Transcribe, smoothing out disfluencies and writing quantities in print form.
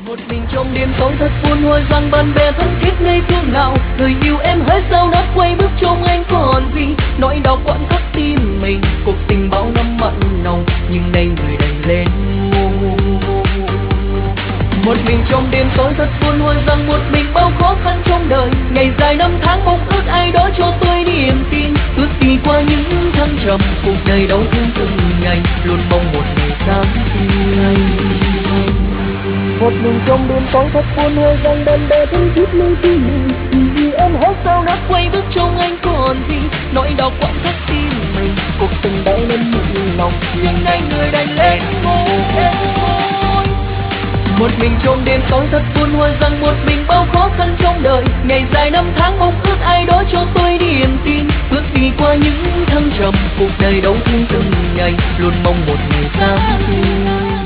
Một mình trong đêm tối thật buồn hồi rằng bạn bè thân thiết ngây thương nào, người yêu em hết sao đã quay bước trông anh còn gì, nỗi đau quặn thắt tim mình, cuộc tình bao năm mặn nồng nhưng nay người đành lên ngô. Một mình trong đêm tối thật buồn hồi rằng một mình bao khó khăn trong đời, ngày dài năm tháng mong ước ai đó cho tôi niềm tin, ước đi qua những thăng trầm cuộc đời đau thương từng ngày, luôn mong một ngày sáng tươi. Một mình trong đêm tối thật buồn hồi rằng bạn bè thân thiết nơi tim mình, vì em hết sao đã quay bước trông anh còn gì, nỗi đau quặn thắt tim mình, cuộc tình đã nên mặn lòng nhưng nay người đành lên ngôi. Một mình trong đêm tối thật buồn hồi rằng một mình bao khó khăn trong đời, ngày dài năm tháng mong ước ai đó cho tôi niềm tin, ước đi qua những thăng trầm cuộc đời đau thương từng ngày, luôn mong một ngày sáng tươi.